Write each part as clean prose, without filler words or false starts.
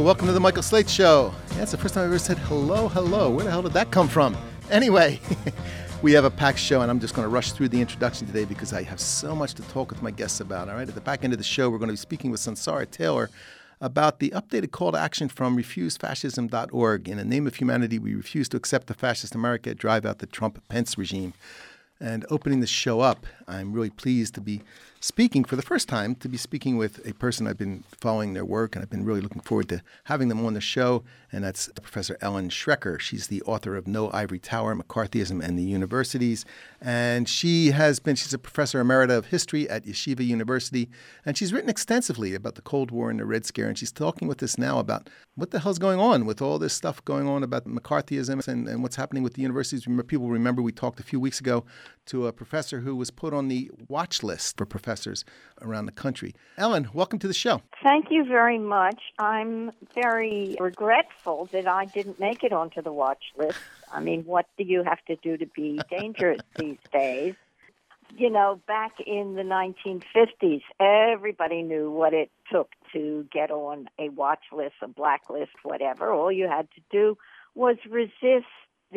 welcome to the Michael Slate Show. Yeah, it's the first time I've ever said hello. Where the hell did that come from? Anyway, we have a packed show, and I'm just going to rush through the introduction today because I have so much to talk with my guests about. All right, at the back end of the show, we're going to be speaking with Sunsara Taylor about the updated call to action from refusefascism.org. In the name of humanity, we refuse to accept the fascist America, drive out the Trump-Pence regime. And opening the show up, I'm really pleased to be speaking for the first time, to be speaking with a person I've been following their work, and I've been really looking forward to having them on the show, and that's Professor Ellen Schrecker. She's the author of No Ivory Tower, McCarthyism and the Universities, and she's a professor emerita of history at Yeshiva University, and she's written extensively about the Cold War and the Red Scare, and she's talking with us now about what the hell's going on with all this stuff going on about McCarthyism and what's happening with the universities. People remember we talked a few weeks ago to a professor who was put on the watch list for professors around the country. Ellen, welcome to the show. Thank you very much. I'm very regretful that I didn't make it onto the watch list. I mean, what do you have to do to be dangerous these days? You know, back in the 1950s, everybody knew what it took to get on a watch list, a blacklist, whatever. All you had to do was resist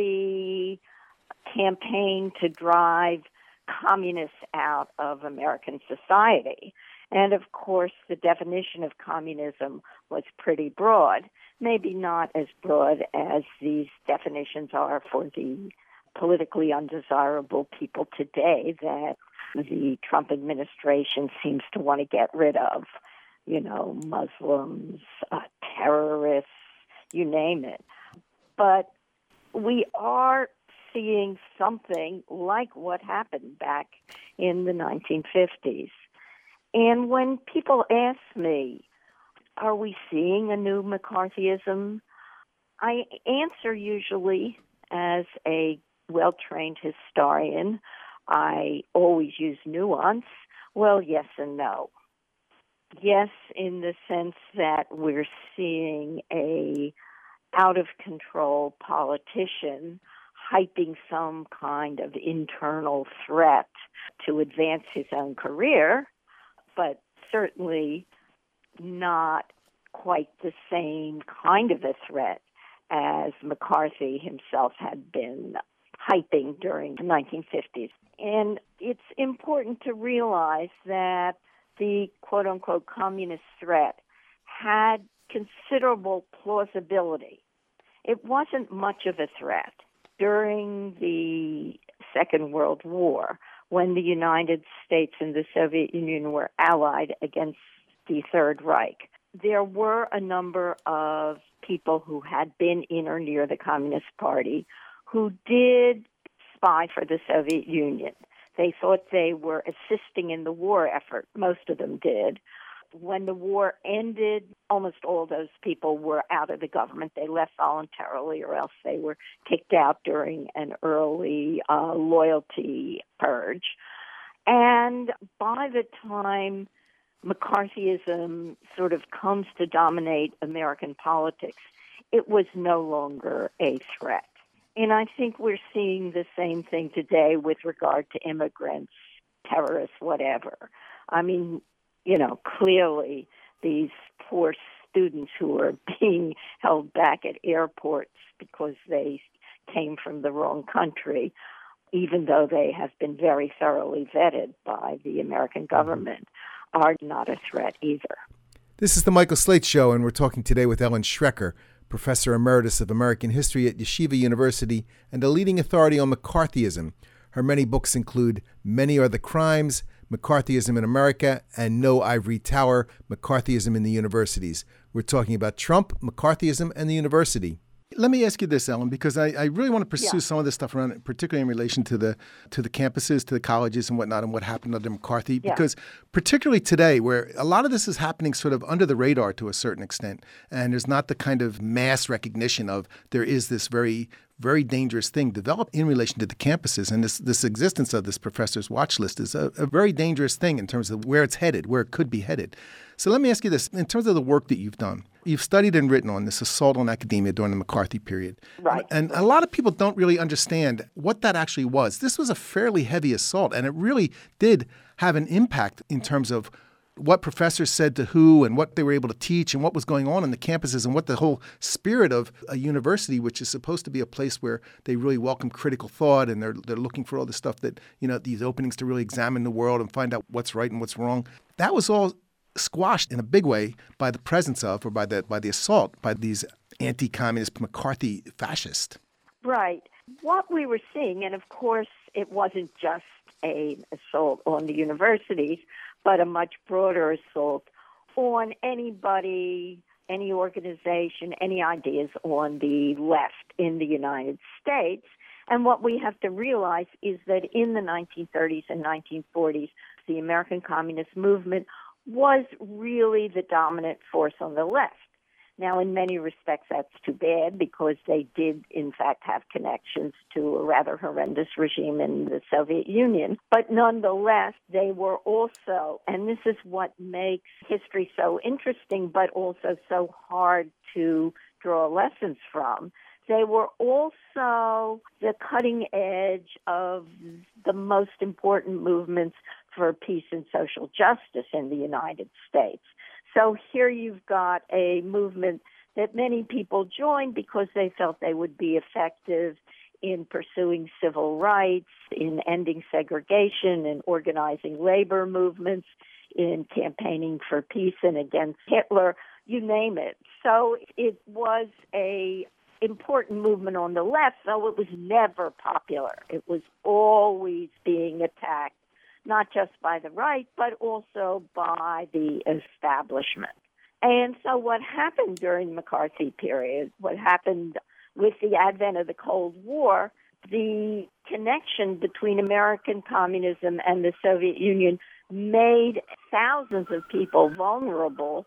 the campaign to drive communists out of American society. And of course, the definition of communism was pretty broad, maybe not as broad as these definitions are for the politically undesirable people today that the Trump administration seems to want to get rid of. You know, Muslims, terrorists, you name it. But we are seeing something like what happened back in the 1950s. And when people ask me, are we seeing a new McCarthyism? I answer usually as a well-trained historian. I always use nuance. Well, yes and no. Yes, in the sense that we're seeing a out-of-control politician hyping some kind of internal threat to advance his own career, but certainly not quite the same kind of a threat as McCarthy himself had been hyping during the 1950s. And it's important to realize that the quote-unquote communist threat had considerable plausibility. It wasn't much of a threat. During the Second World War, when the United States and the Soviet Union were allied against the Third Reich, there were a number of people who had been in or near the Communist Party who did spy for the Soviet Union. They thought they were assisting in the war effort. Most of them did. When the war ended, almost all those people were out of the government. They left voluntarily or else they were kicked out during an early loyalty purge. And by the time McCarthyism sort of comes to dominate American politics, it was no longer a threat. And I think we're seeing the same thing today with regard to immigrants, terrorists, whatever. I mean, you know, clearly these poor students who are being held back at airports because they came from the wrong country, even though they have been very thoroughly vetted by the American government, are not a threat either. This is the Michael Slate Show, and we're talking today with Ellen Schrecker, Professor Emeritus of American History at Yeshiva University and a leading authority on McCarthyism. Her many books include Many Are the Crimes, McCarthyism in America, and No Ivory Tower, McCarthyism in the Universities. We're talking about Trump, McCarthyism, and the university. Let me ask you this, Ellen, because I really want to pursue some of this stuff around, particularly in relation to the campuses, to the colleges and whatnot, and what happened under McCarthy. Because particularly today, where a lot of this is happening sort of under the radar to a certain extent, and there's not the kind of mass recognition of there is this very, very dangerous thing developed in relation to the campuses. And this existence of this professor's watch list is a very dangerous thing in terms of where it's headed, where it could be headed. So let me ask you this. In terms of the work that you've done, you've studied and written on this assault on academia during the McCarthy period. Right. And a lot of people don't really understand what that actually was. This was a fairly heavy assault, and it really did have an impact in terms of what professors said to who and what they were able to teach and what was going on the campuses and what the whole spirit of a university, which is supposed to be a place where they really welcome critical thought and they're looking for all the stuff that, these openings to really examine the world and find out what's right and what's wrong. That was all squashed in a big way by the presence of, or by the assault by these anti-communist McCarthy fascists. Right. What we were seeing, and of course it wasn't just an assault on the universities, but a much broader assault on anybody, any organization, any ideas on the left in the United States. And what we have to realize is that in the 1930s and 1940s, the American Communist movement was really the dominant force on the left. Now, in many respects, that's too bad because they did, in fact, have connections to a rather horrendous regime in the Soviet Union. But nonetheless, they were also, and this is what makes history so interesting, but also so hard to draw lessons from, they were also the cutting edge of the most important movements for peace and social justice in the United States. So here you've got a movement that many people joined because they felt they would be effective in pursuing civil rights, in ending segregation, in organizing labor movements, in campaigning for peace and against Hitler, you name it. So it was a important movement on the left, though it was never popular. It was always being attacked, not just by the right, but also by the establishment. And so what happened during the McCarthy period, what happened with the advent of the Cold War, the connection between American communism and the Soviet Union made thousands of people vulnerable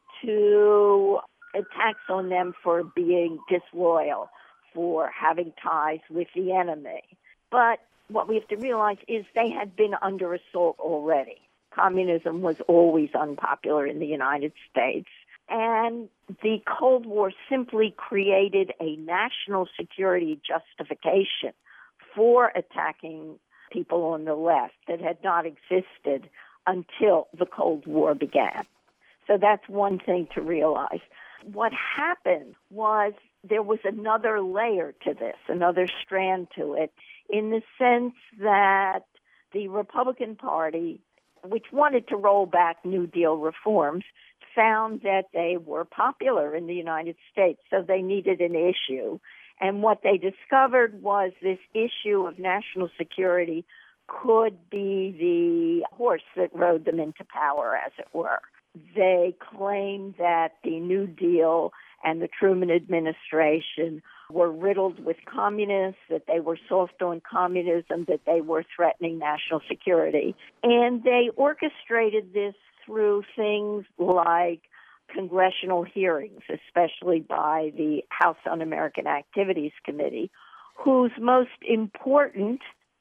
to attacks on them for being disloyal, for having ties with the enemy. But what we have to realize is they had been under assault already. Communism was always unpopular in the United States. And the Cold War simply created a national security justification for attacking people on the left that had not existed until the Cold War began. So that's one thing to realize. What happened was there was another layer to this, another strand to it, in the sense that the Republican Party, which wanted to roll back New Deal reforms, found that they were popular in the United States, so they needed an issue. And what they discovered was this issue of national security could be the horse that rode them into power, as it were. They claimed that the New Deal and the Truman administration were riddled with communists, that they were soft on communism, that they were threatening national security. And they orchestrated this through things like congressional hearings, especially by the House Un-American Activities Committee, whose most important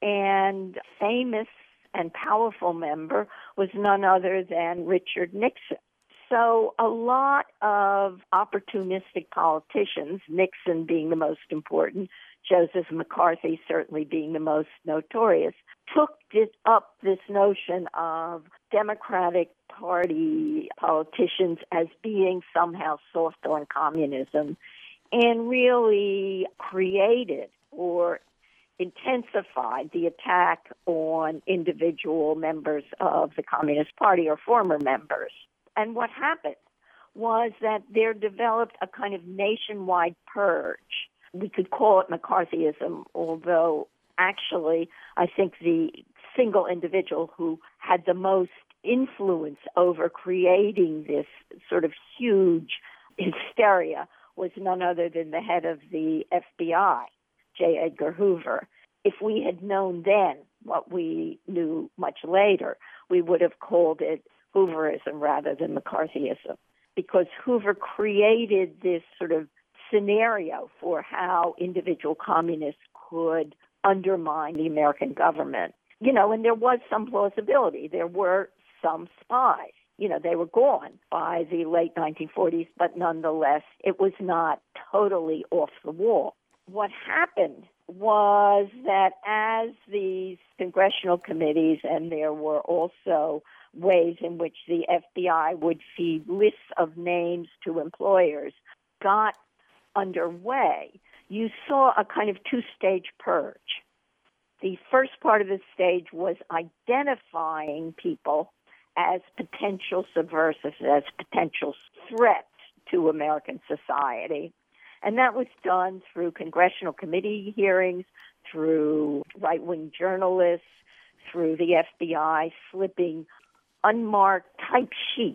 and famous and powerful member was none other than Richard Nixon. So a lot of opportunistic politicians, Nixon being the most important, Joseph McCarthy certainly being the most notorious, took up this notion of Democratic Party politicians as being somehow soft on communism and really created or intensified the attack on individual members of the Communist Party or former members. And what happened was that there developed a kind of nationwide purge. We could call it McCarthyism, although actually I think the single individual who had the most influence over creating this sort of huge hysteria was none other than the head of the FBI, J. Edgar Hoover. If we had known then what we knew much later, we would have called it Hooverism rather than McCarthyism, because Hoover created this sort of scenario for how individual communists could undermine the American government. And there was some plausibility. There were some spies. They were gone by the late 1940s, but nonetheless, it was not totally off the wall. What happened was that as these congressional committees, and there were also ways in which the FBI would feed lists of names to employers got underway, you saw a kind of two-stage purge. The first part of the stage was identifying people as potential subversives, as potential threats to American society. And that was done through congressional committee hearings, through right-wing journalists, through the FBI slipping unmarked type sheets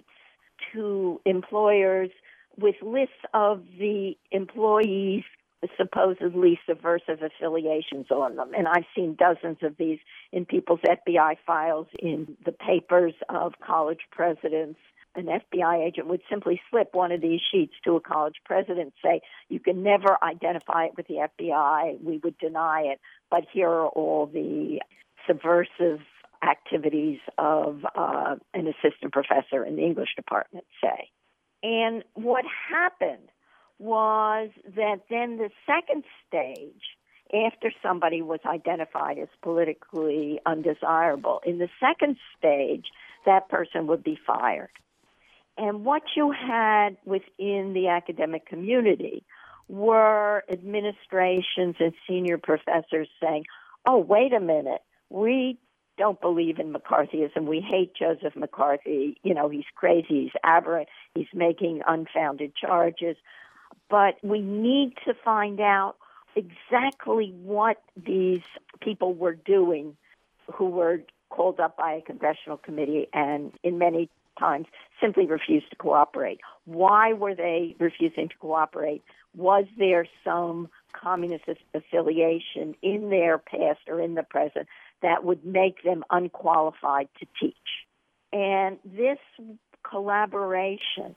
to employers with lists of the employees' supposedly subversive affiliations on them. And I've seen dozens of these in people's FBI files, in the papers of college presidents. An FBI agent would simply slip one of these sheets to a college president, say, you can never identify it with the FBI, we would deny it, but here are all the subversive activities of an assistant professor in the English department, say. And what happened was that then the second stage, after somebody was identified as politically undesirable, in the second stage, that person would be fired. And what you had within the academic community were administrations and senior professors saying, oh, wait a minute, we don't believe in McCarthyism. We hate Joseph McCarthy. You know, he's crazy, he's aberrant, he's making unfounded charges. But we need to find out exactly what these people were doing who were called up by a congressional committee and in many times simply refused to cooperate. Why were they refusing to cooperate? Was there some communist affiliation in their past or in the present that would make them unqualified to teach? And this collaboration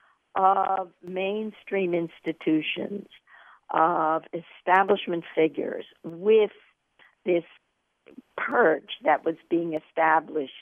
of mainstream institutions, of establishment figures with this purge that was being established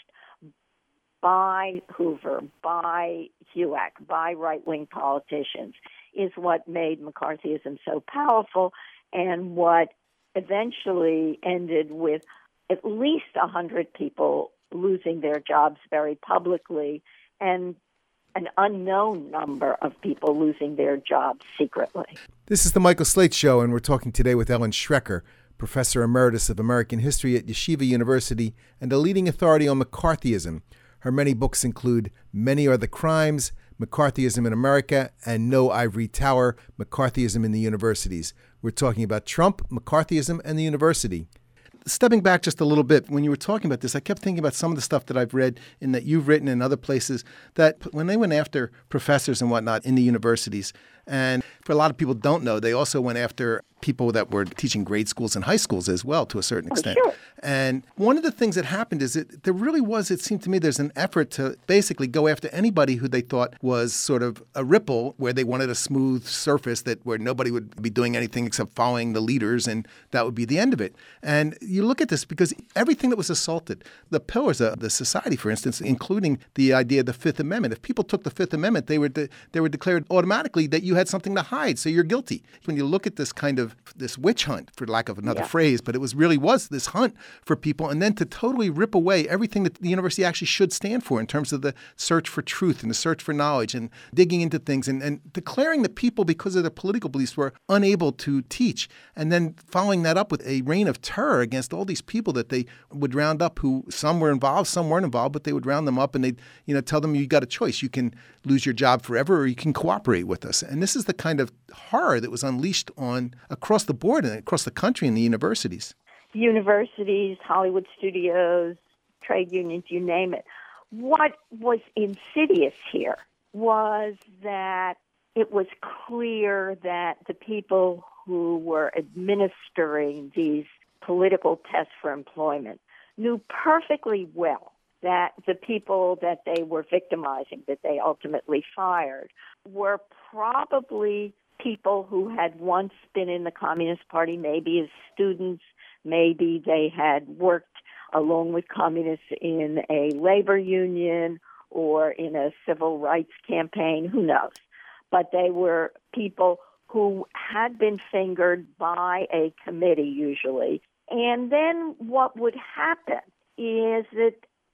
by Hoover, by HUAC, by right-wing politicians, is what made McCarthyism so powerful and what eventually ended with at least 100 people losing their jobs very publicly and an unknown number of people losing their jobs secretly. This is the Michael Slate Show, and we're talking today with Ellen Schrecker, Professor Emeritus of American History at Yeshiva University and a leading authority on McCarthyism. Her many books include Many Are the Crimes, McCarthyism in America, and No Ivory Tower, McCarthyism in the Universities. We're talking about Trump, McCarthyism, and the university. Stepping back just a little bit, when you were talking about this, I kept thinking about some of the stuff that I've read and that you've written in other places, that when they went after professors and whatnot in the universities, and for a lot of people don't know, they also went after people that were teaching grade schools and high schools as well, to a certain extent. Sure. And one of the things that happened is that there really was, it seemed to me, there's an effort to basically go after anybody who they thought was sort of a ripple, where they wanted a smooth surface that where nobody would be doing anything except following the leaders, and that would be the end of it. And you look at this because everything that was assaulted, the pillars of the society, for instance, including the idea of the Fifth Amendment. If people took the Fifth Amendment, they were declared automatically that you had something to hide, so you're guilty. When you look at this kind of this witch hunt, for lack of another phrase, but it was this hunt for people, and then to totally rip away everything that the university actually should stand for in terms of the search for truth and the search for knowledge and digging into things and declaring that people, because of their political beliefs, were unable to teach, and then following that up with a reign of terror against all these people that they would round up, who some were involved, some weren't involved, but they would round them up and they'd tell them, you got a choice. You can lose your job forever or you can cooperate with us. And this is the kind of horror that was unleashed on across the board and across the country in the universities. Universities, Hollywood studios, trade unions, you name it. What was insidious here was that it was clear that the people who were administering these political tests for employment knew perfectly well that the people that they were victimizing, that they ultimately fired, were probably people who had once been in the Communist Party, maybe as students, maybe they had worked along with communists in a labor union or in a civil rights campaign, who knows. But they were people who had been fingered by a committee usually. And then what would happen is that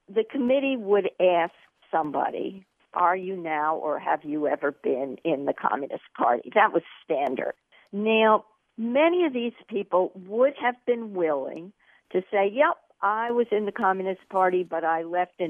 the committee would ask somebody, are you now or have you ever been in the Communist Party? That was standard. Now, many of these people would have been willing to say, yep, I was in the Communist Party, but I left in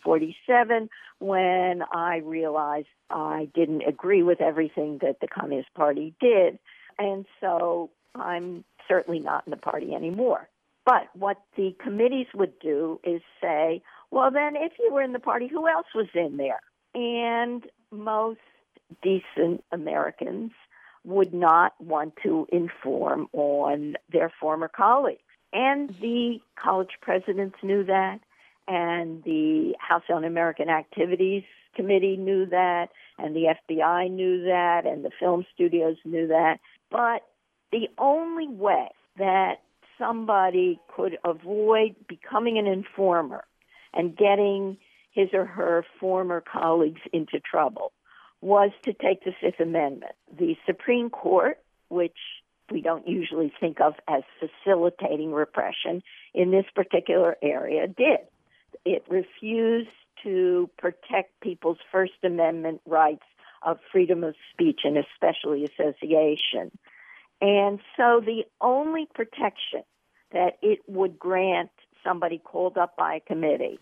1947 when I realized I didn't agree with everything that the Communist Party did. And so I'm certainly not in the party anymore. But what the committees would do is say, well, then if you were in the party, who else was in there? And most decent Americans would not want to inform on their former colleagues. And the college presidents knew that, and the House Un-American Activities Committee knew that, and the FBI knew that, and the film studios knew that. But the only way that somebody could avoid becoming an informer and getting his or her former colleagues into trouble was to take the Fifth Amendment. The Supreme Court, which we don't usually think of as facilitating repression, in this particular area did. It refused to protect people's First Amendment rights of freedom of speech and especially association. And so the only protection that it would grant somebody called up by a committee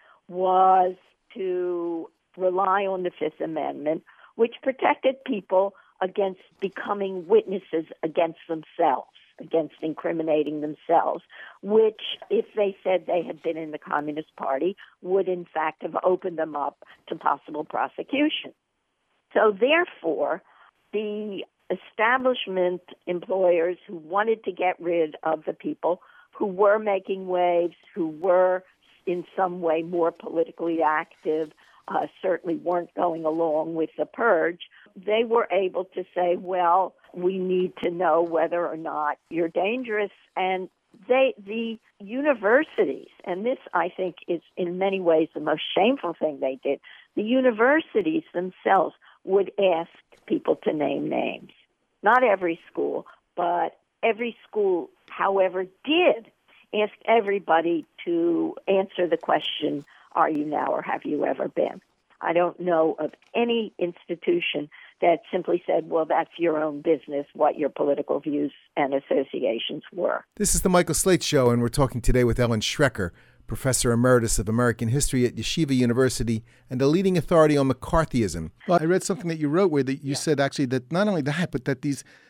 was to rely on the Fifth Amendment, which protected people against becoming witnesses against themselves, against incriminating themselves, which, if they said they had been in the Communist Party, would in fact have opened them up to possible prosecution. So therefore, the establishment employers who wanted to get rid of the people who were making waves, who were in some way more politically active, certainly weren't going along with the purge, they were able to say, well, we need to know whether or not you're dangerous. And the universities, and this I think is in many ways the most shameful thing they did, the universities themselves would ask people to name names. Not every school, but every school, however, did ask everybody to answer the question, are you now or have you ever been? I don't know of any institution that simply said, well, that's your own business, what your political views and associations were. This is the Michael Slate Show, and we're talking today with Ellen Schrecker, Professor Emeritus of American History at Yeshiva University and a leading authority on McCarthyism. Well, I read something that you wrote where you said actually that not only that, but that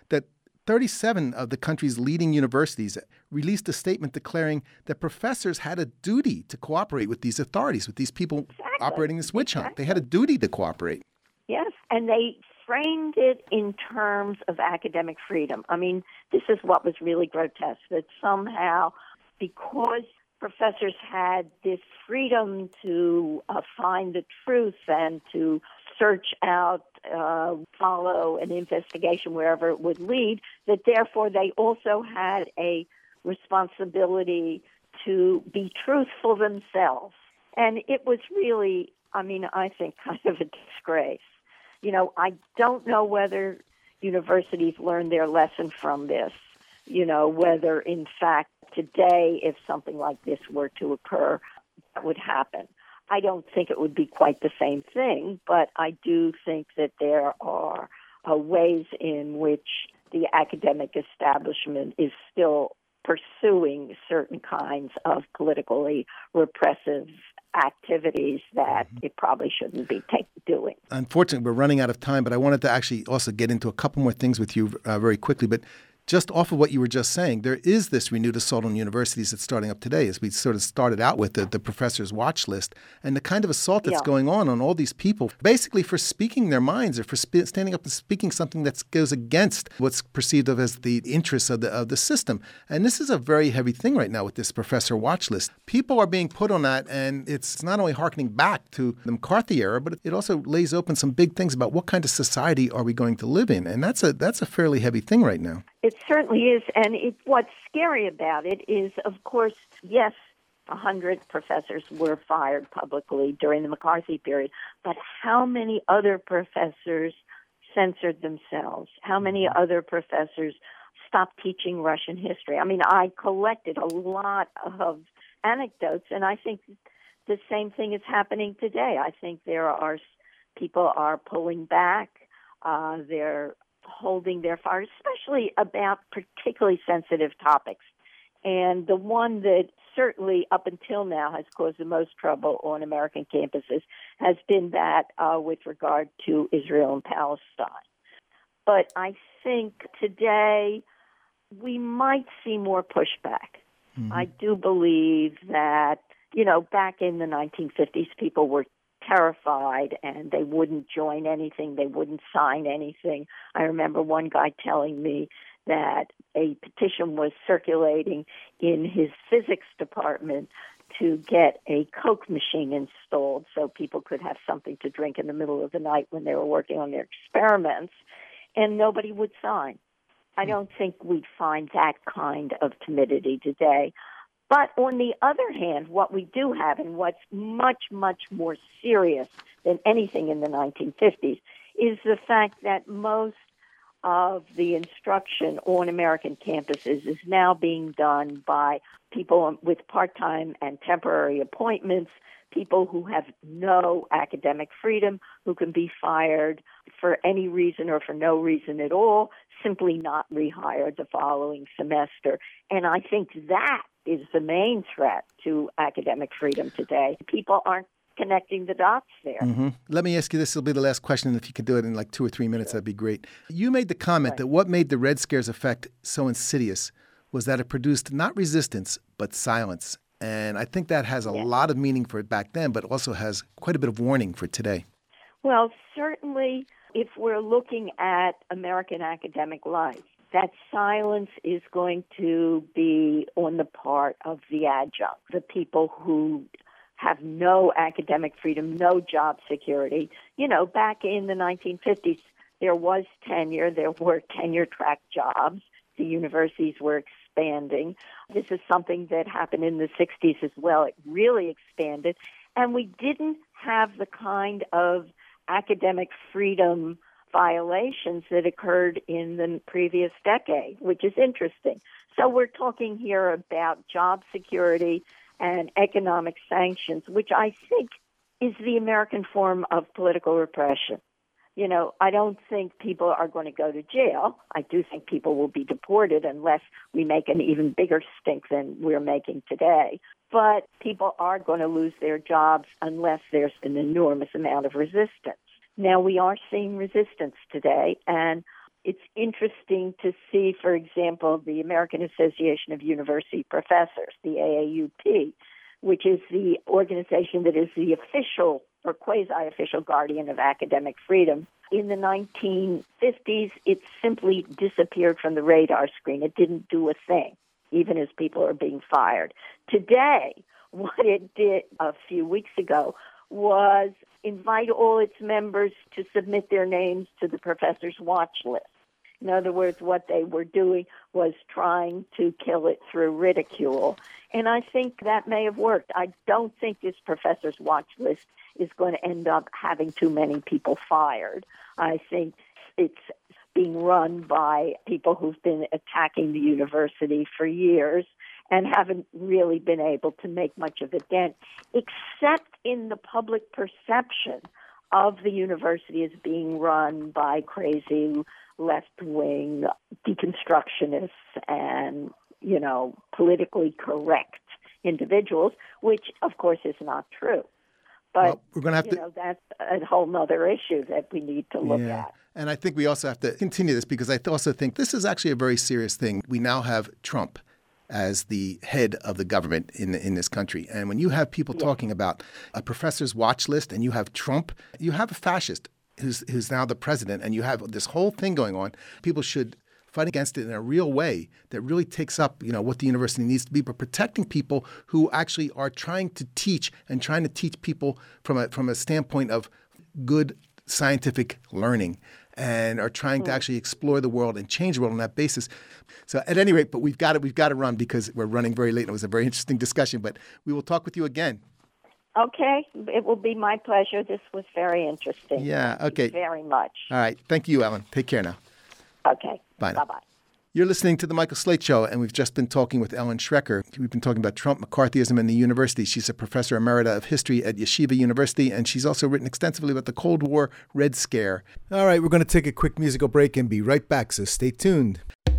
37 of the country's leading universities released a statement declaring that professors had a duty to cooperate with these authorities, with these people operating this witch hunt. They had a duty to cooperate. Yes, and they framed it in terms of academic freedom. I mean, this is what was really grotesque, that somehow because professors had this freedom to find the truth and to search out, follow an investigation wherever it would lead, that therefore they also had a responsibility to be truthful themselves. And it was really, I think kind of a disgrace. I don't know whether universities learned their lesson from this, whether in fact today, if something like this were to occur, that would happen. I don't think it would be quite the same thing, but I do think that there are ways in which the academic establishment is still pursuing certain kinds of politically repressive activities that it probably shouldn't be doing. Unfortunately, we're running out of time, but I wanted to actually also get into a couple more things with you very quickly. But just off of what you were just saying, there is this renewed assault on universities that's starting up today, as we sort of started out with the professor's watch list, and the kind of assault that's going on all these people, basically for speaking their minds or for standing up and speaking something that goes against what's perceived of as the interests of the system. And this is a very heavy thing right now with this professor watch list. People are being put on that, and it's not only harkening back to the McCarthy era, but it also lays open some big things about what kind of society are we going to live in. And that's a fairly heavy thing right now. It certainly is, and what's scary about it is, of course, yes, 100 professors were fired publicly during the McCarthy period, but how many other professors censored themselves? How many other professors stopped teaching Russian history? I collected a lot of anecdotes, and I think the same thing is happening today. I think people are pulling back. They're holding their fire, especially about particularly sensitive topics. And the one that certainly up until now has caused the most trouble on American campuses has been that with regard to Israel and Palestine. But I think today we might see more pushback. Mm-hmm. I do believe that, back in the 1950s, people were terrified and they wouldn't join anything. They wouldn't sign anything. I remember one guy telling me that a petition was circulating in his physics department to get a Coke machine installed so people could have something to drink in the middle of the night when they were working on their experiments, and nobody would sign. I don't think we'd find that kind of timidity today. But on the other hand, what we do have, and what's much, much more serious than anything in the 1950s, is the fact that most of the instruction on American campuses is now being done by people with part-time and temporary appointments, people who have no academic freedom, who can be fired for any reason or for no reason at all, simply not rehired the following semester. And I think that is the main threat to academic freedom today. People aren't connecting the dots there. Mm-hmm. Let me ask you, this will be the last question, and if you could do it in like 2 or 3 minutes, that'd be great. You made the comment that what made the Red Scare's effect so insidious was that it produced not resistance, but silence. And I think that has a lot of meaning for it back then, but also has quite a bit of warning for today. Well, certainly if we're looking at American academic life, that silence is going to be on the part of the adjunct, the people who have no academic freedom, no job security. Back in the 1950s, there was tenure. There were tenure-track jobs. The universities were expanding. This is something that happened in the 60s as well. It really expanded. And we didn't have the kind of academic freedom violations that occurred in the previous decade, which is interesting. So we're talking here about job security and economic sanctions, which I think is the American form of political repression. I don't think people are going to go to jail. I do think people will be deported unless we make an even bigger stink than we're making today. But people are going to lose their jobs unless there's an enormous amount of resistance. Now, we are seeing resistance today, and it's interesting to see, for example, the American Association of University Professors, the AAUP, which is the organization that is the official or quasi-official guardian of academic freedom. In the 1950s, it simply disappeared from the radar screen. It didn't do a thing, even as people are being fired. Today, what it did a few weeks ago was invite all its members to submit their names to the professor's watch list. In other words, what they were doing was trying to kill it through ridicule. And I think that may have worked. I don't think this professor's watch list is going to end up having too many people fired. I think it's being run by people who've been attacking the university for years and haven't really been able to make much of a dent, except in the public perception of the university as being run by crazy left-wing deconstructionists and, politically correct individuals, which, of course, is not true. But, we're going to have to, that's a whole other issue that we need to look at. And I think we also have to continue this because I also think this is actually a very serious thing. We now have Trump as the head of the government in this country. And when you have people talking about a professor's watch list and you have Trump, you have a fascist who's now the president, and you have this whole thing going on. People should fight against it in a real way that really takes up, what the university needs to be, but protecting people who actually are trying to teach people from a standpoint of good scientific learning and are trying to actually explore the world and change the world on that basis. So at any rate, but we've got to run because we're running very late. And it was a very interesting discussion, but we will talk with you again. Okay. It will be my pleasure. This was very interesting. Yeah. Okay. Thank you very much. All right. Thank you, Ellen. Take care now. Okay. Bye now. Bye-bye. You're listening to The Michael Slate Show, and we've just been talking with Ellen Schrecker. We've been talking about Trump, McCarthyism, and the university. She's a professor emerita of history at Yeshiva University, and she's also written extensively about the Cold War Red Scare. All right, we're going to take a quick musical break and be right back, so stay tuned.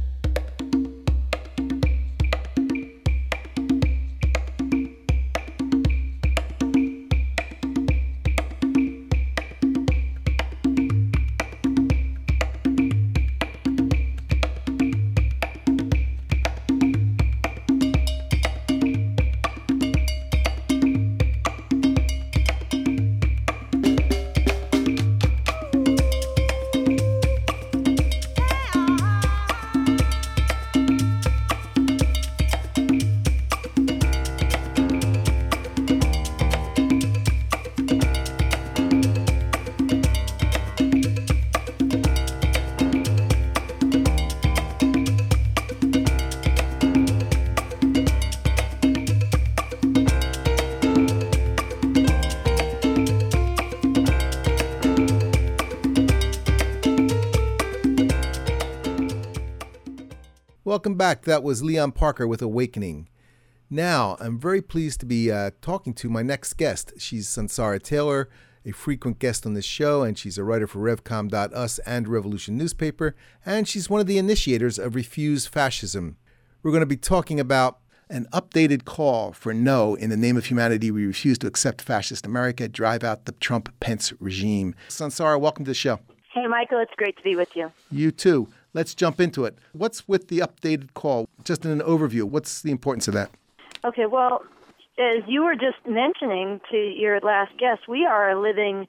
Welcome back. That was Leon Parker with Awakening. Now, I'm very pleased to be talking to my next guest. She's Sansara Taylor, a frequent guest on this show, and she's a writer for RevCom.us and Revolution newspaper, and she's one of the initiators of Refuse Fascism. We're going to be talking about an updated call for no, in the name of humanity, we refuse to accept fascist America, drive out the Trump-Pence regime. Sansara, welcome to the show. Hey, Michael, it's great to be with you. You too. Let's jump into it. What's with the updated call? Just in an overview, what's the importance of that? Okay, well, as you were just mentioning to your last guest, we are living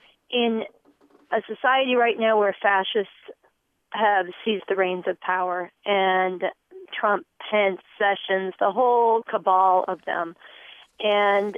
in a society right now where fascists have seized the reins of power, and Trump, Pence, Sessions, the whole cabal of them. And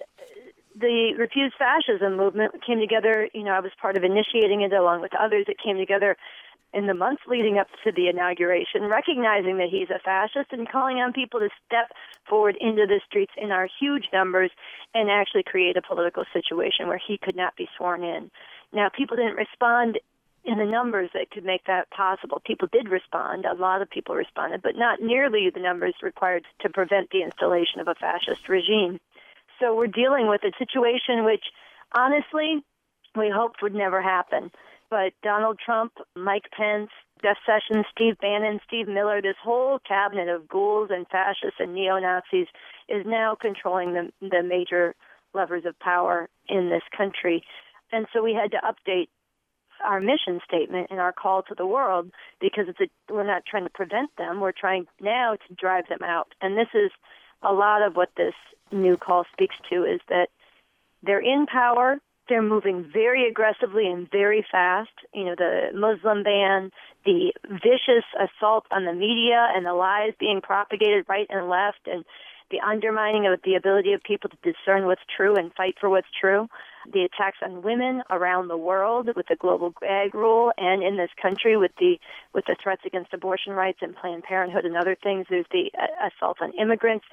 the Refuse Fascism movement came together, I was part of initiating it along with others. It came together in the months leading up to the inauguration, recognizing that he's a fascist and calling on people to step forward into the streets in our huge numbers and actually create a political situation where he could not be sworn in. Now, people didn't respond in the numbers that could make that possible. People did respond. A lot of people responded, but not nearly the numbers required to prevent the installation of a fascist regime. So we're dealing with a situation which, honestly, we hoped would never happen. But Donald Trump, Mike Pence, Jeff Sessions, Steve Bannon, Steve Miller, this whole cabinet of ghouls and fascists and neo-Nazis is now controlling the major levers of power in this country. And so we had to update our mission statement and our call to the world because we're not trying to prevent them. We're trying now to drive them out. And this is a lot of what this new call speaks to, is that they're in power. They're moving very aggressively and very fast. The Muslim ban, the vicious assault on the media and the lies being propagated right and left, and the undermining of the ability of people to discern what's true and fight for what's true, the attacks on women around the world with the global gag rule, and in this country with the threats against abortion rights and Planned Parenthood and other things. There's the assault on immigrants.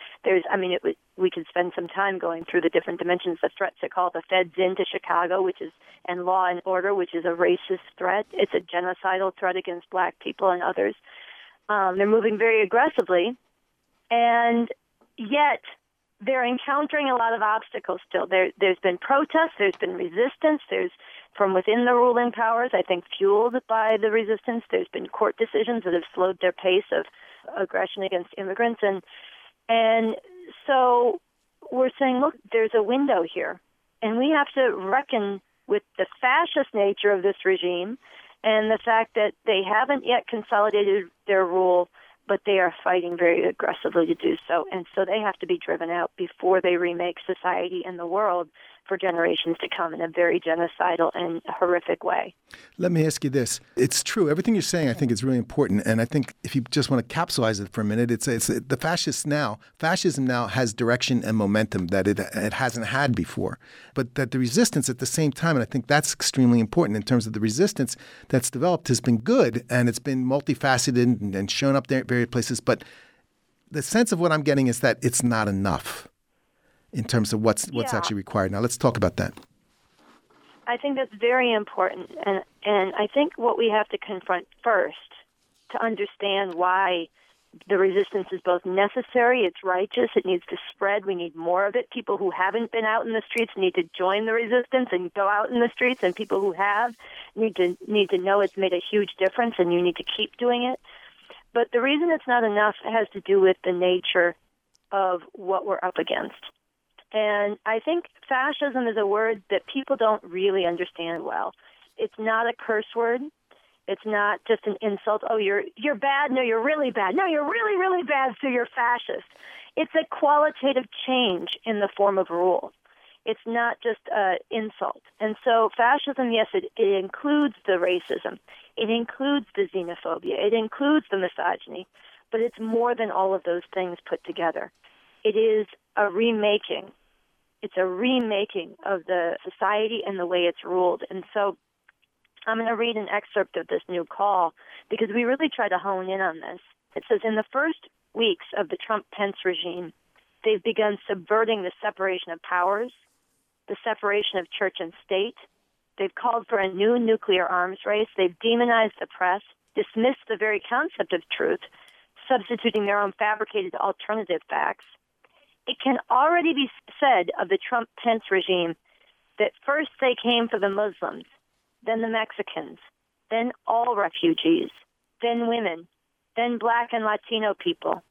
We could spend some time going through the different dimensions. The threat to call the feds into Chicago, and law and order, which is a racist threat. It's a genocidal threat against black people and others. They're moving very aggressively, and yet they're encountering a lot of obstacles still. There's been protests, there's been resistance, there's from within the ruling powers, I think fueled by the resistance. There's been court decisions that have slowed their pace of aggression against immigrants. And so we're saying, look, there's a window here, and we have to reckon with the fascist nature of this regime and the fact that they haven't yet consolidated their rule, but they are fighting very aggressively to do so. And so they have to be driven out before they remake society and the world for generations to come in a very genocidal and horrific way. Let me ask you this. It's true. Everything you're saying, I think, is really important. And I think if you just want to capsulize it for a minute, it's the fascism now has direction and momentum that it hasn't had before. But that the resistance at the same time, and I think that's extremely important in terms of the resistance that's developed, has been good, and it's been multifaceted and shown up there at various places. But the sense of what I'm getting is that it's not enough in terms of what's actually required. Now, let's talk about that. I think that's very important. And I think what we have to confront first to understand why the resistance is both necessary, it's righteous, it needs to spread, we need more of it. People who haven't been out in the streets need to join the resistance and go out in the streets, and people who have need to know it's made a huge difference and you need to keep doing it. But the reason it's not enough has to do with the nature of what we're up against. And I think fascism is a word that people don't really understand well. It's not a curse word. It's not just an insult. Oh, you're bad. No, you're really bad. No, you're really, really bad, so you're fascist. It's a qualitative change in the form of rule. It's not just an insult. And so fascism, yes, it includes the racism. It includes the xenophobia. It includes the misogyny. But it's more than all of those things put together. It is a remaking. It's a remaking of the society and the way it's ruled. And so I'm going to read an excerpt of this new call because we really try to hone in on this. It says, in the first weeks of the Trump-Pence regime, they've begun subverting the separation of powers, the separation of church and state. They've called for a new nuclear arms race. They've demonized the press, dismissed the very concept of truth, substituting their own fabricated alternative facts. It can already be said of the Trump-Pence regime that first they came for the Muslims, then the Mexicans, then all refugees, then women, then Black and Latino people,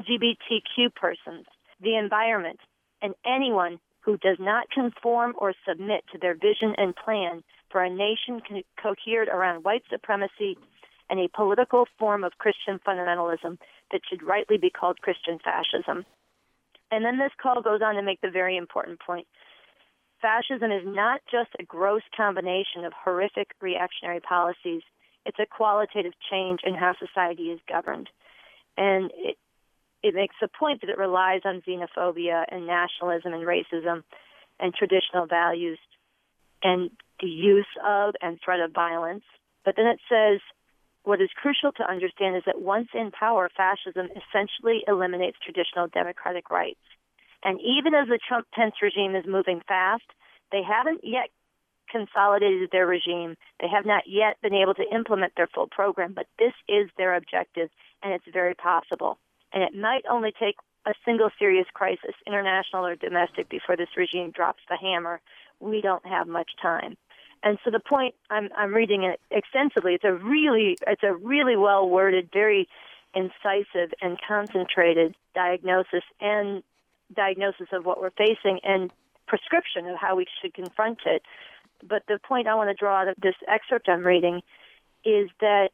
LGBTQ persons, the environment, and anyone who does not conform or submit to their vision and plan for a nation cohered around white supremacy and a political form of Christian fundamentalism that should rightly be called Christian fascism. And then this call goes on to make the very important point. Fascism is not just a gross combination of horrific reactionary policies. It's a qualitative change in how society is governed. And it makes the point that it relies on xenophobia and nationalism and racism and traditional values and the use of and threat of violence. But then it says, what is crucial to understand is that once in power, fascism essentially eliminates traditional democratic rights. And even as the Trump-Pence regime is moving fast, they haven't yet consolidated their regime. They have not yet been able to implement their full program, but this is their objective, and it's very possible. And it might only take a single serious crisis, international or domestic, before this regime drops the hammer. We don't have much time. And so the point, I'm reading it extensively. It's a really well worded, very incisive and concentrated diagnosis of what we're facing and prescription of how we should confront it. But the point I want to draw out of this excerpt I'm reading is that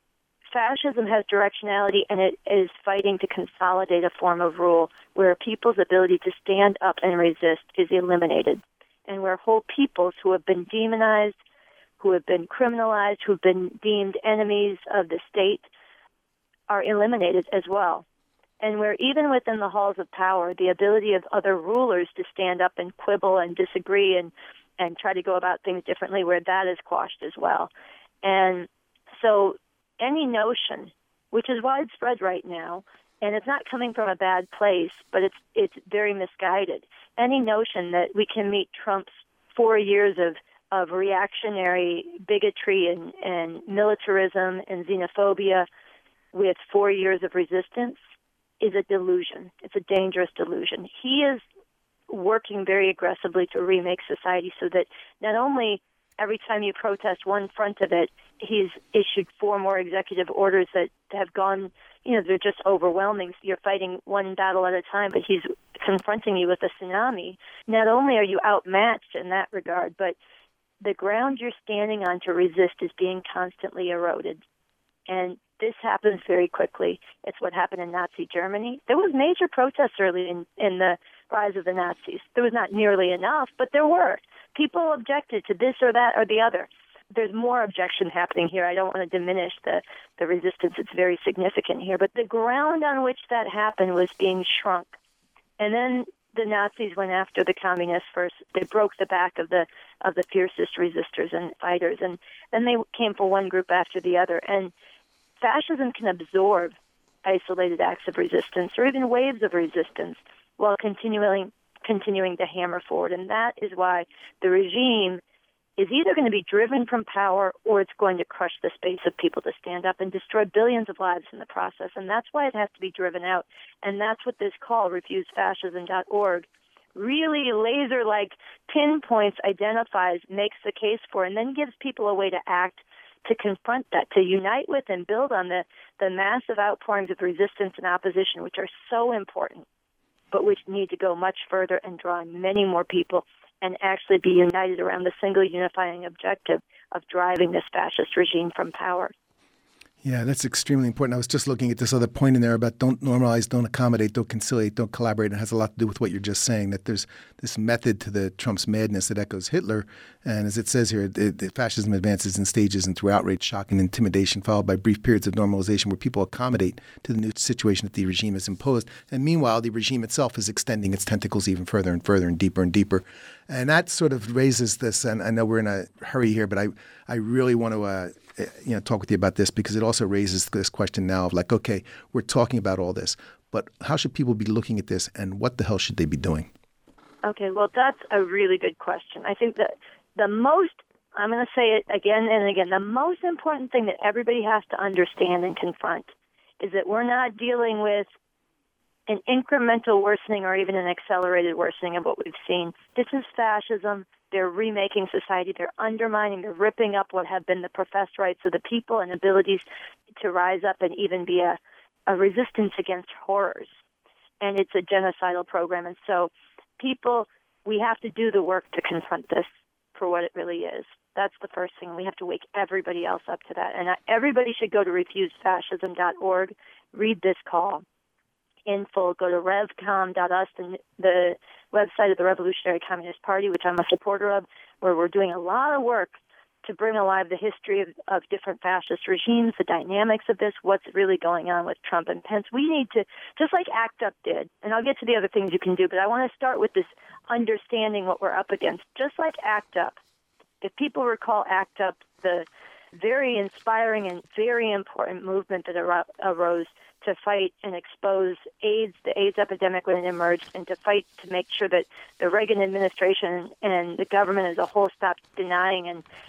fascism has directionality, and it is fighting to consolidate a form of rule where people's ability to stand up and resist is eliminated, and where whole peoples who have been demonized, who have been criminalized, who have been deemed enemies of the state are eliminated as well. And where even within the halls of power, the ability of other rulers to stand up and quibble and disagree and try to go about things differently, where that is quashed as well. And so any notion, which is widespread right now, and it's not coming from a bad place, but it's very misguided. Any notion that we can meet Trump's 4 years of reactionary bigotry and militarism and xenophobia with 4 years of resistance is a delusion. It's a dangerous delusion. He is working very aggressively to remake society so that not only every time you protest one front of it, he's issued 4 more executive orders that have gone, they're just overwhelming. You're fighting one battle at a time, but he's confronting you with a tsunami. Not only are you outmatched in that regard, but the ground you're standing on to resist is being constantly eroded. And this happens very quickly. It's what happened in Nazi Germany. There was major protests early in the rise of the Nazis. There was not nearly enough, but there were. People objected to this or that or the other. There's more objection happening here. I don't want to diminish the resistance. It's very significant here. But the ground on which that happened was being shrunk. And then the Nazis went after the communists first. They broke the back of the fiercest resistors and fighters. And then they came for one group after the other. And fascism can absorb isolated acts of resistance or even waves of resistance while continuing to hammer forward. And that is why the regime is either going to be driven from power or it's going to crush the space of people to stand up and destroy billions of lives in the process. And that's why it has to be driven out. And that's what this call, refusefascism.org, really laser-like pinpoints, identifies, makes the case for, and then gives people a way to act, to confront that, to unite with and build on the massive outpourings of resistance and opposition, which are so important, but which need to go much further and draw many more people and actually be united around the single unifying objective of driving this fascist regime from power. Yeah, that's extremely important. I was just looking at this other point in there about don't normalize, don't accommodate, don't conciliate, don't collaborate. It has a lot to do with what you're just saying, that there's this method to the Trump's madness that echoes Hitler. And as it says here, the fascism advances in stages and through outrage, shock, and intimidation, followed by brief periods of normalization where people accommodate to the new situation that the regime has imposed. And meanwhile, the regime itself is extending its tentacles even further and further and deeper and deeper. And that sort of raises this, and I know we're in a hurry here, but I really want to talk with you about this, because it also raises this question now of like, okay, we're talking about all this, but how should people be looking at this, and what the hell should they be doing? Okay, well, that's a really good question. I think that I'm going to say it again and again, the most important thing that everybody has to understand and confront is that we're not dealing with an incremental worsening or even an accelerated worsening of what we've seen. This is fascism. They're remaking society. They're undermining, they're ripping up what have been the professed rights of the people and abilities to rise up and even be a resistance against horrors. And it's a genocidal program. And so we have to do the work to confront this for what it really is. That's the first thing. We have to wake everybody else up to that. And everybody should go to refusefascism.org, read this call in full. Go to revcom.us, the website of the Revolutionary Communist Party, which I'm a supporter of, where we're doing a lot of work to bring alive the history of different fascist regimes, the dynamics of this, what's really going on with Trump and Pence. We need to, just like ACT UP did, and I'll get to the other things you can do, but I want to start with this understanding what we're up against. Just like ACT UP, if people recall ACT UP, the very inspiring and very important movement that arose to fight and expose AIDS, the AIDS epidemic when it emerged, and to fight to make sure that the Reagan administration and the government as a whole stopped denying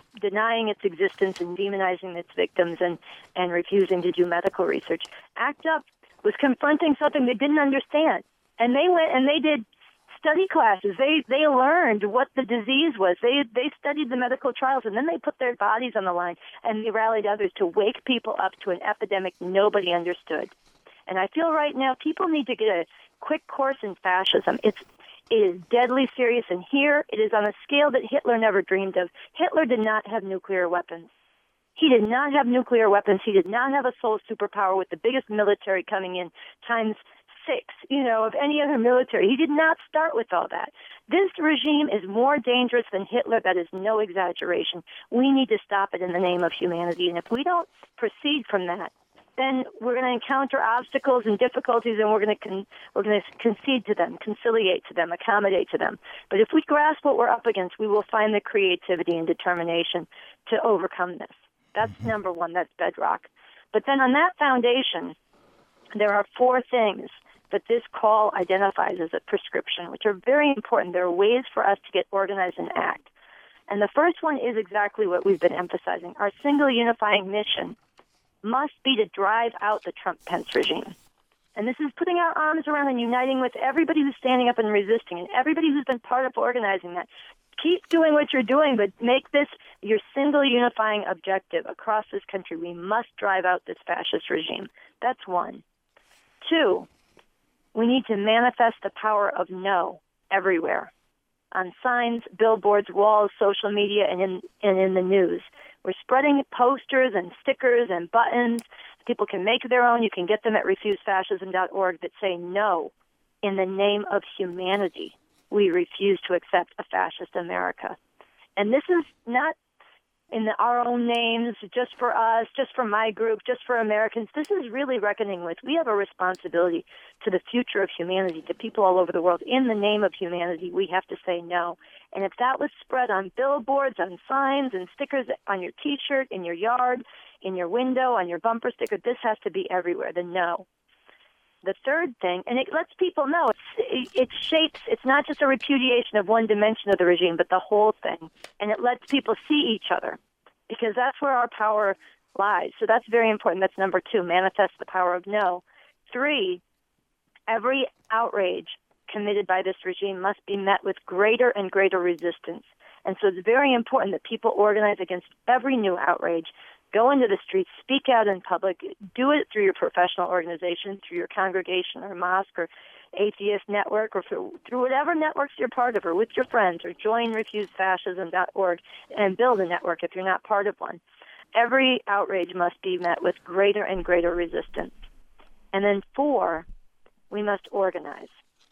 its existence and demonizing its victims and refusing to do medical research. ACT UP was confronting something they didn't understand. And they went and they did study classes. They learned what the disease was. They studied the medical trials, and then they put their bodies on the line, and they rallied others to wake people up to an epidemic nobody understood. And I feel right now people need to get a quick course in fascism. It is deadly serious, and here it is on a scale that Hitler never dreamed of. Hitler did not have nuclear weapons. He did not have nuclear weapons. He did not have a sole superpower with the biggest military coming in times 6, of any other military. He did not start with all that. This regime is more dangerous than Hitler. That is no exaggeration. We need to stop it in the name of humanity. And if we don't proceed from that, then we're going to encounter obstacles and difficulties, and we're going to concede to them, conciliate to them, accommodate to them. But if we grasp what we're up against, we will find the creativity and determination to overcome this. That's number one. That's bedrock. But then on that foundation, there are 4 things that this call identifies as a prescription, which are very important. There are ways for us to get organized and act. And the first one is exactly what we've been emphasizing. Our single unifying mission must be to drive out the Trump-Pence regime. And this is putting our arms around and uniting with everybody who's standing up and resisting, and everybody who's been part of organizing that. Keep doing what you're doing, but make this your single unifying objective across this country. We must drive out this fascist regime. That's 1. 2, we need to manifest the power of no everywhere, on signs, billboards, walls, social media, and in the news. We're spreading posters and stickers and buttons. People can make their own. You can get them at refusefascism.org that say, no, in the name of humanity, we refuse to accept a fascist America. And this is not in our own names, just for us, just for my group, just for Americans. This is really reckoning with. We have a responsibility to the future of humanity, to people all over the world. In the name of humanity, we have to say no. And if that was spread on billboards, on signs, and stickers on your T-shirt, in your yard, in your window, on your bumper sticker, this has to be everywhere, the no. the third thing, and it lets people know it shapes, it's not just a repudiation of one dimension of the regime, but the whole thing. And it lets people see each other, because that's where our power lies. So that's very important. That's number 2, manifest the power of no. 3, every outrage committed by this regime must be met with greater and greater resistance. And so it's very important that people organize against every new outrage, go into the streets, speak out in public, do it through your professional organization, through your congregation or mosque or atheist network, or through whatever networks you're part of, or with your friends, or join refusefascism.org and build a network if you're not part of one. Every outrage must be met with greater and greater resistance. And then 4, we must organize.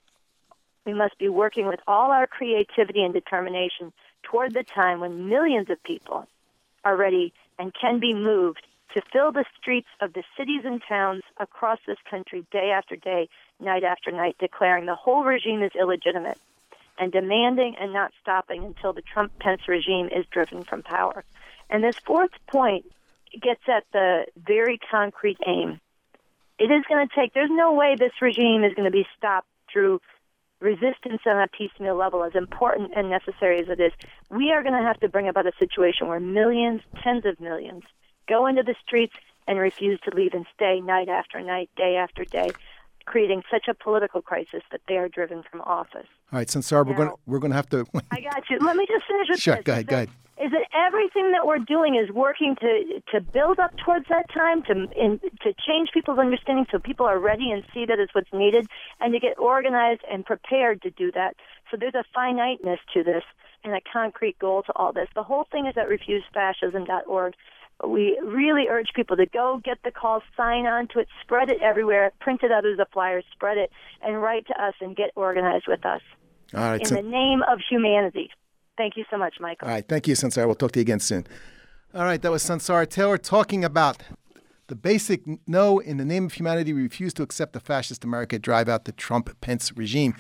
We must be working with all our creativity and determination toward the time when millions of people are ready and can be moved to fill the streets of the cities and towns across this country day after day, night after night, declaring the whole regime is illegitimate and demanding and not stopping until the Trump-Pence regime is driven from power. And this 4th point gets at the very concrete aim. It is going to take, there's no way this regime is going to be stopped through resistance on a piecemeal level, as important and necessary as it is. We are going to have to bring about a situation where millions, tens of millions, go into the streets and refuse to leave and stay night after night, day after day, creating such a political crisis that they are driven from office. All right, Sansara, we're going to have to... I got you. Let me just finish with Sure, this. go ahead. Is that everything that we're doing is working to build up towards that time, to change people's understanding so people are ready and see that it's what's needed, and to get organized and prepared to do that. So there's a finiteness to this and a concrete goal to all this. The whole thing is at refusefascism.org. We really urge people to go get the call, sign on to it, spread it everywhere, print it out as a flyer, spread it, and write to us and get organized with us. All right, in the name of humanity. Thank you so much, Michael. All right, thank you, Sansara. We'll talk to you again soon. All right, that was Sansara Taylor talking about the basic no, in the name of humanity, we refuse to accept the fascist America, drive out the Trump-Pence regime.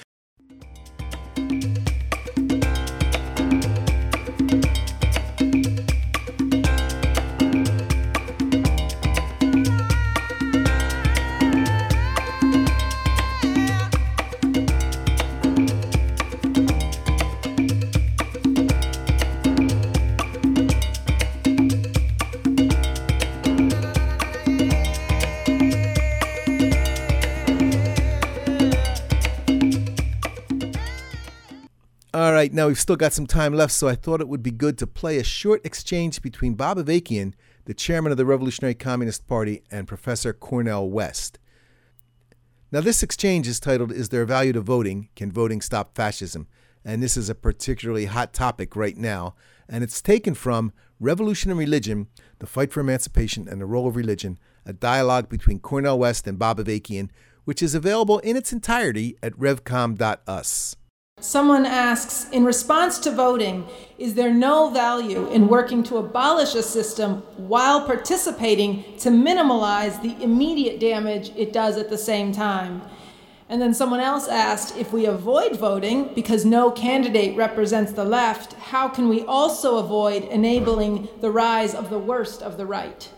All right, now we've still got some time left, so I thought it would be good to play a short exchange between Bob Avakian, the chairman of the Revolutionary Communist Party, and Professor Cornel West. Now, this exchange is titled, Is There a Value to Voting? Can Voting Stop Fascism? And this is a particularly hot topic right now, and it's taken from Revolution and Religion, The Fight for Emancipation and the Role of Religion, a dialogue between Cornel West and Bob Avakian, which is available in its entirety at revcom.us. Someone asks, in response to voting, is there no value in working to abolish a system while participating to minimize the immediate damage it does at the same time? And then someone else asked, if we avoid voting because no candidate represents the left, how can we also avoid enabling the rise of the worst of the right?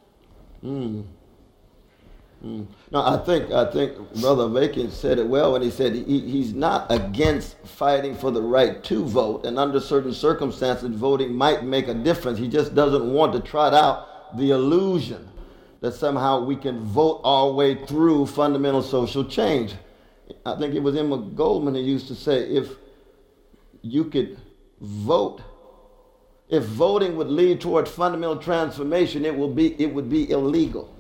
No, I think Brother Avakian said it well when he said he's not against fighting for the right to vote, and under certain circumstances, voting might make a difference. He just doesn't want to trot out the illusion that somehow we can vote our way through fundamental social change. I think it was Emma Goldman who used to say, if you could vote, if voting would lead toward fundamental transformation, it would be illegal.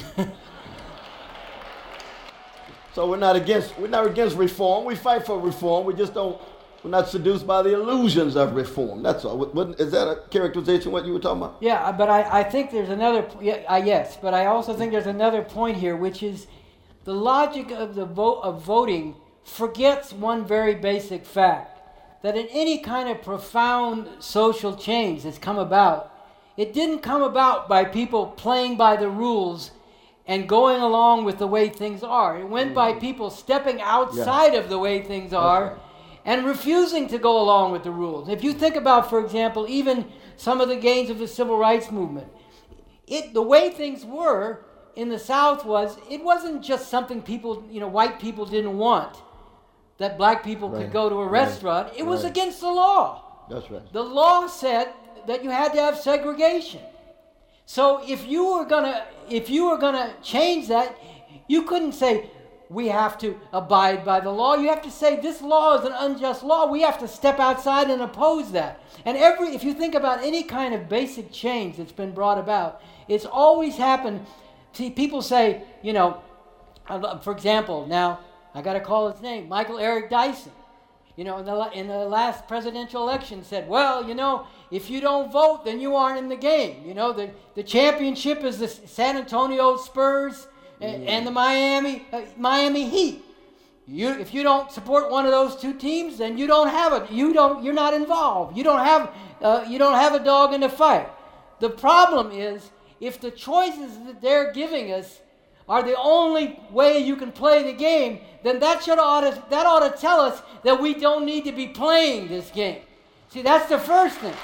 So we're not against reform. We fight for reform. We're not seduced by the illusions of reform. That's all. Is that a characterization of what you were talking about? Yeah, but I think there's another. Yes, but I also think there's another point here, which is the logic of voting forgets one very basic fact: that in any kind of profound social change that's come about, it didn't come about by people playing by the rules and going along with the way things are. It went by people stepping outside of the way things are and refusing to go along with the rules. If you think about, for example, even some of the gains of the civil rights movement, the way things were, in the South was, it wasn't just something people, white people didn't want, that black people could go to a restaurant. It was against the law. That's right. The law said that you had to have segregation. So if you were gonna change that, you couldn't say we have to abide by the law. You have to say this law is an unjust law. We have to step outside and oppose that. And if you think about any kind of basic change that's been brought about, it's always happened. See, people say, for example, now I got to call his name, Michael Eric Dyson. In the last presidential election said, well, if you don't vote, then you aren't in the game. The championship is the San Antonio Spurs and the Miami Heat. If you don't support one of those two teams, then you're not involved. You don't have a dog in the fight. The problem is, if the choices that they're giving us are the only way you can play the game, then that ought to tell us that we don't need to be playing this game. See, that's the first thing.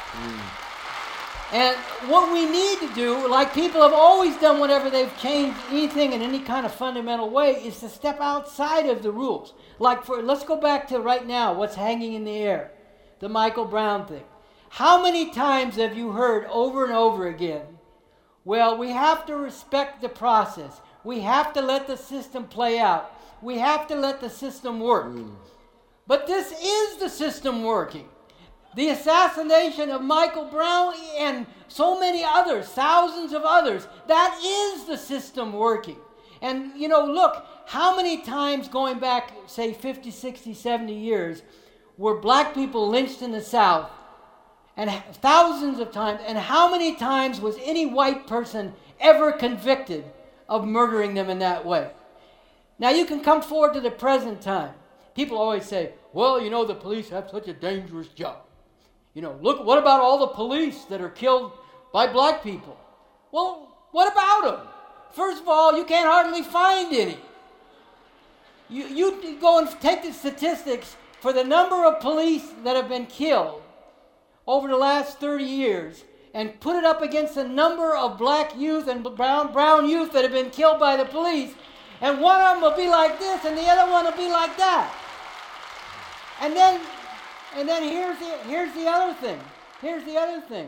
And what we need to do, like people have always done whenever they've changed anything in any kind of fundamental way, is to step outside of the rules. Let's go back to right now, what's hanging in the air, the Michael Brown thing. How many times have you heard over and over again, well, we have to respect the process. We have to let the system play out. We have to let the system work. But this is the system working. The assassination of Michael Brown and so many others, thousands of others, that is the system working. And, look, how many times going back, say, 50, 60, 70 years, were black people lynched in the South? And thousands of times. And how many times was any white person ever convicted of murdering them in that way? Now, you can come forward to the present time. People always say, well, the police have such a dangerous job. Look, what about all the police that are killed by black people? Well, what about them? First of all, you can't hardly find any. You go and take the statistics for the number of police that have been killed over the last 30 years and put it up against the number of black youth and brown youth that have been killed by the police, and one of them will be like this and the other one will be like that. And then here's the other thing. Here's the other thing.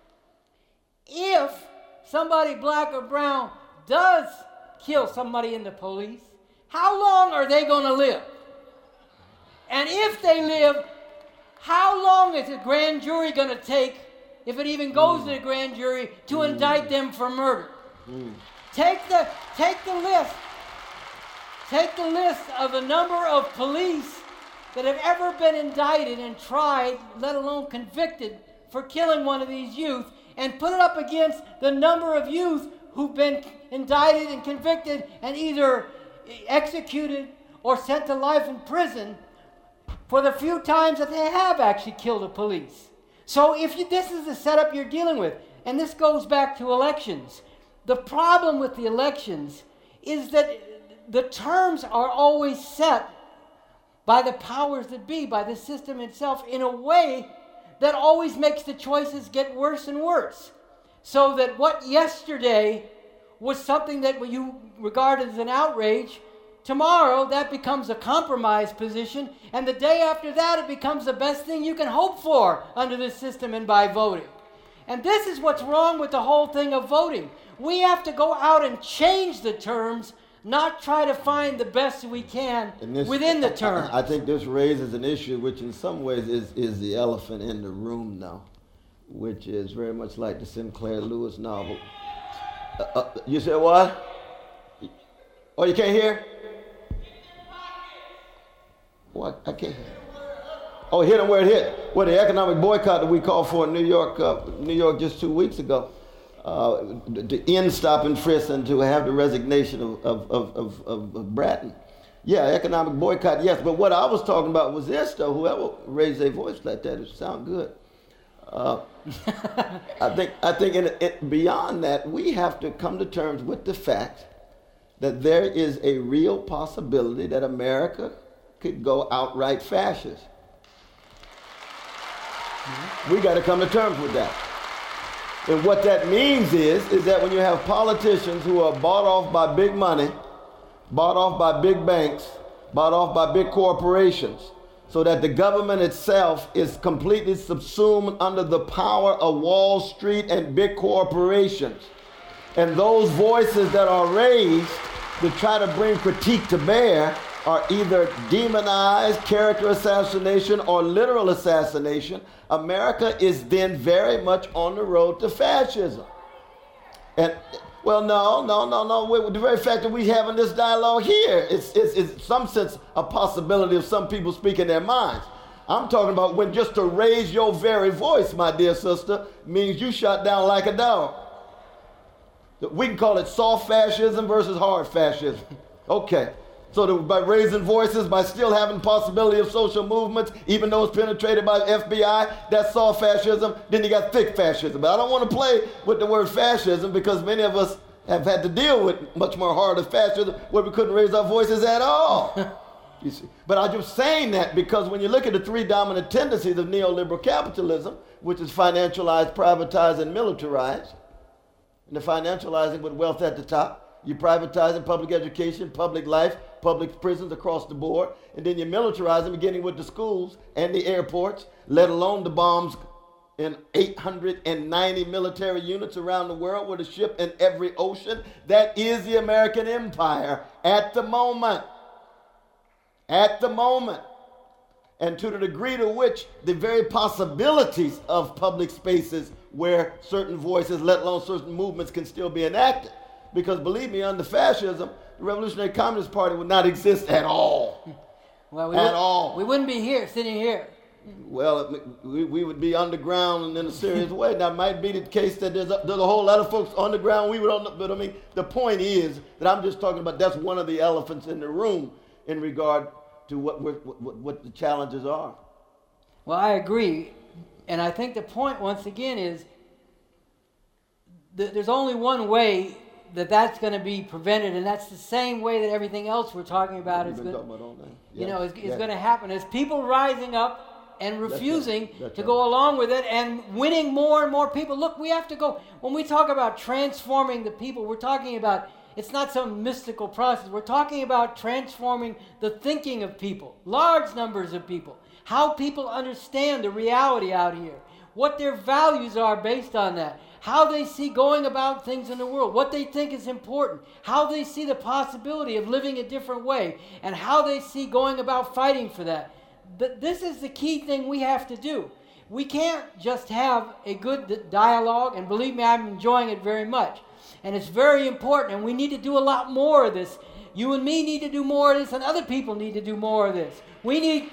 If somebody black or brown does kill somebody in the police, how long are they going to live? And if they live, how long is the grand jury going to take, if it even goes to the grand jury, to indict them for murder? Take the list. Take the list of the number of police that have ever been indicted and tried, let alone convicted, for killing one of these youth, and put it up against the number of youth who've been indicted and convicted and either executed or sent to life in prison for the few times that they have actually killed a police. So this is the setup you're dealing with, and this goes back to elections. The problem with the elections is that the terms are always set by the powers that be, by the system itself, in a way that always makes the choices get worse and worse. So that what yesterday was something that you regarded as an outrage, tomorrow that becomes a compromise position, and the day after that it becomes the best thing you can hope for under this system and by voting. And this is what's wrong with the whole thing of voting. We have to go out and change the terms, not try to find the best we can within the terms. I think this raises an issue which in some ways is the elephant in the room now, which is very much like the Sinclair Lewis novel. You said what? Oh, you can't hear? What? I can't hear. Oh, hit him where it hit. Well, the economic boycott that we called for in New York just 2 weeks ago, to end stop and frisk and to have the resignation of Bratton. Yeah, economic boycott, yes. But what I was talking about was this, though. Whoever raised their voice like that, it sound good. I think beyond that, we have to come to terms with the fact that there is a real possibility that America could go outright fascist. We got to come to terms with that. And what that means is that when you have politicians who are bought off by big money, bought off by big banks, bought off by big corporations, so that the government itself is completely subsumed under the power of Wall Street and big corporations. And those voices that are raised to try to bring critique to bear are either demonized, character assassination, or literal assassination. America is then very much on the road to fascism. And, well, no. The very fact that we're having this dialogue here, it's in some sense a possibility of some people speaking their minds. I'm talking about when just to raise your very voice, my dear sister, means you shut down like a dog. We can call it soft fascism versus hard fascism. Okay. So by raising voices, by still having possibility of social movements, even though it's penetrated by the FBI, that's soft fascism. Then you got thick fascism. But I don't want to play with the word fascism because many of us have had to deal with much more harder fascism where we couldn't raise our voices at all. You see. But I'm just saying that because when you look at the three dominant tendencies of neoliberal capitalism, which is financialized, privatized, and militarized, and the financializing with wealth at the top, you're privatizing public education, public life, public prisons across the board, and then you're militarizing, beginning with the schools and the airports, let alone the bombs in 890 military units around the world with a ship in every ocean. That is the American empire at the moment. At the moment. And to the degree to which the very possibilities of public spaces where certain voices, let alone certain movements, can still be enacted. Because believe me, under fascism, the Revolutionary Communist Party would not exist at all. Well, we wouldn't be here, sitting here. Well, we would be underground and in a serious way. Now, it might be the case that there's a whole lot of folks underground. We would, but I mean, the point is that I'm just talking about that's one of the elephants in the room in regard to what the challenges are. Well, I agree. And I think the point, once again, is that there's only one way that that's going to be prevented, and that's the same way that everything else we're talking about is going to happen. Is people rising up and refusing to go along with it and winning more and more people. Look, we have to go. When we talk about transforming the people, we're talking about, it's not some mystical process. We're talking about transforming the thinking of people, large numbers of people, how people understand the reality out here, what their values are based on that, how they see going about things in the world, what they think is important, how they see the possibility of living a different way, and how they see going about fighting for that. This is the key thing we have to do. We can't just have a good dialogue, and believe me, I'm enjoying it very much. And it's very important, and we need to do a lot more of this. You and me need to do more of this, and other people need to do more of this. We need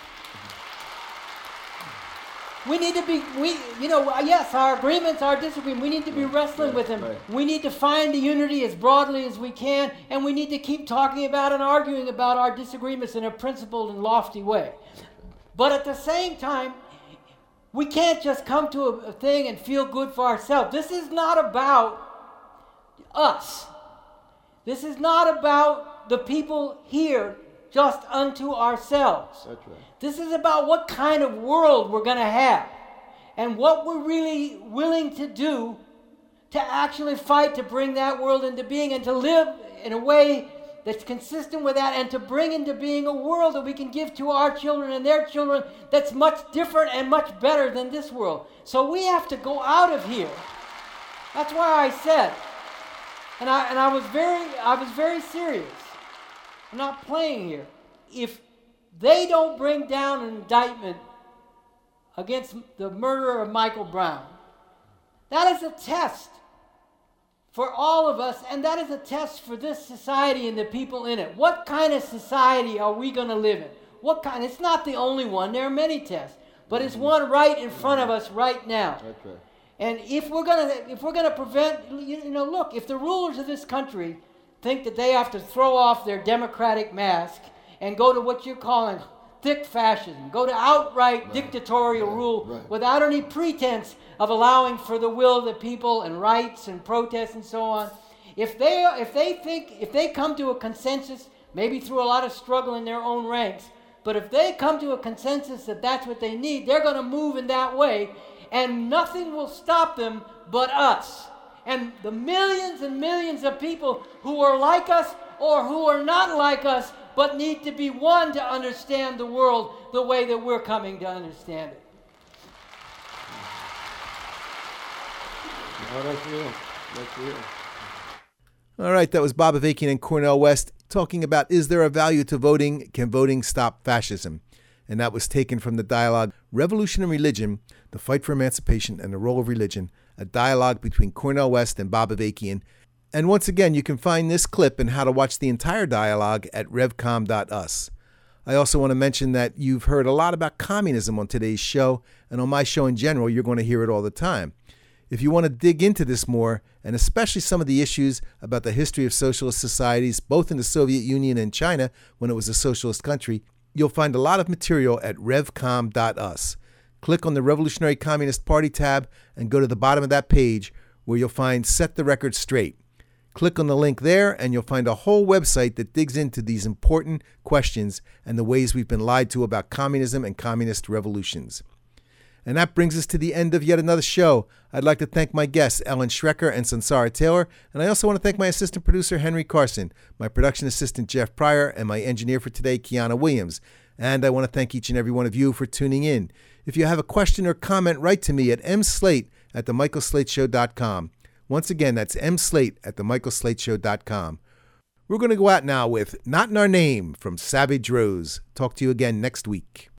to be, yes, our agreements, our disagreements, we need to be wrestling with them. Right. We need to find the unity as broadly as we can, and we need to keep talking about and arguing about our disagreements in a principled and lofty way. But at the same time, we can't just come to a thing and feel good for ourselves. This is not about us. This is not about the people here just unto ourselves. That's right. This is about what kind of world we're going to have and what we're really willing to do to actually fight to bring that world into being and to live in a way that's consistent with that and to bring into being a world that we can give to our children and their children that's much different and much better than this world. So we have to go out of here. That's why I said, and I was very serious. I'm not playing here. If they don't bring down an indictment against the murderer of Michael Brown, that is a test for all of us, and that is a test for this society and the people in it. What kind of society are we going to live in? What kind? It's not the only one. There are many tests, but it's one right in front of us right now. That's right. And if we're gonna prevent, look, if the rulers of this country think that they have to throw off their democratic mask and go to what you're calling thick fascism, go to outright dictatorial rule without any pretense of allowing for the will of the people and rights and protests and so on. If they come to a consensus, maybe through a lot of struggle in their own ranks, but if they come to a consensus that that's what they need, they're going to move in that way. and nothing will stop them but us. And the millions and millions of people who are like us or who are not like us, but need to be one to understand the world the way that we're coming to understand it. Oh, that's real. That's real. All right, that was Bob Avakian and Cornel West talking about, is there a value to voting? Can voting stop fascism? And that was taken from the dialogue, Revolution and Religion, the Fight for Emancipation and the Role of Religion, a dialogue between Cornel West and Bob Avakian. And once again, you can find this clip and how to watch the entire dialogue at revcom.us. I also want to mention that you've heard a lot about communism on today's show, and on my show in general, you're going to hear it all the time. If you want to dig into this more, and especially some of the issues about the history of socialist societies, both in the Soviet Union and China when it was a socialist country, you'll find a lot of material at revcom.us. Click on the Revolutionary Communist Party tab and go to the bottom of that page where you'll find Set the Record Straight. Click on the link there and you'll find a whole website that digs into these important questions and the ways we've been lied to about communism and communist revolutions. And that brings us to the end of yet another show. I'd like to thank my guests, Ellen Schrecker and Sansara Taylor, and I also want to thank my assistant producer, Henry Carson, my production assistant, Jeff Pryor, and my engineer for today, Kiana Williams. And I want to thank each and every one of you for tuning in. If you have a question or comment, write to me at mslate@themichaelslateshow.com. Once again, that's mslate@themichaelslateshow.com. We're going to go out now with Not in Our Name from Savage Rose. Talk to you again next week.